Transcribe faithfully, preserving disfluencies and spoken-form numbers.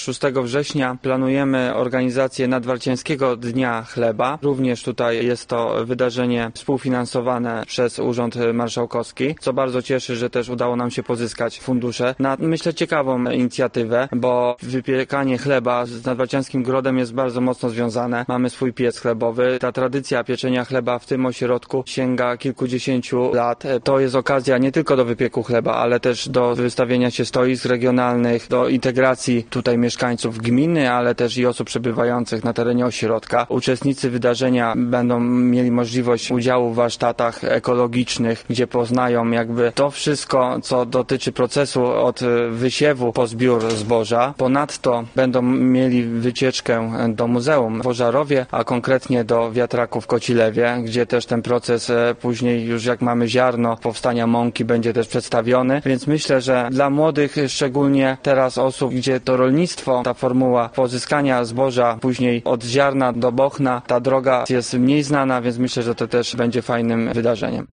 szóstego września planujemy organizację Nadwarciańskiego Dnia Chleba. Również tutaj jest to wydarzenie współfinansowane przez Urząd Marszałkowski, co bardzo cieszy, że też udało nam się pozyskać fundusze na, myślę, ciekawą inicjatywę, bo wypiekanie chleba z Nadwarciańskim Grodem jest bardzo mocno związane. Mamy swój piec chlebowy. Ta tradycja pieczenia chleba w tym ośrodku sięga kilkudziesięciu lat. To jest okazja nie tylko do wypieku chleba, ale też do wystawienia się stoisk regionalnych, do integracji tutaj mieszkańców gminy, ale też i osób przebywających na terenie ośrodka. Uczestnicy wydarzenia będą mieli możliwość udziału w warsztatach ekologicznych, gdzie poznają jakby to wszystko, co dotyczy procesu od wysiewu po zbiór zboża. Ponadto będą mieli wycieczkę do Muzeum w Ożarowie, a konkretnie do wiatraków w Kocilewie, gdzie też ten proces później już jak mamy ziarno powstania mąki będzie też przedstawiony, więc myślę, że dla młodych, szczególnie teraz osób, gdzie to rolnictwo, ta formuła pozyskania zboża później od ziarna do bochna, ta droga jest mniej znana, więc myślę, że to też będzie fajnym wydarzeniem.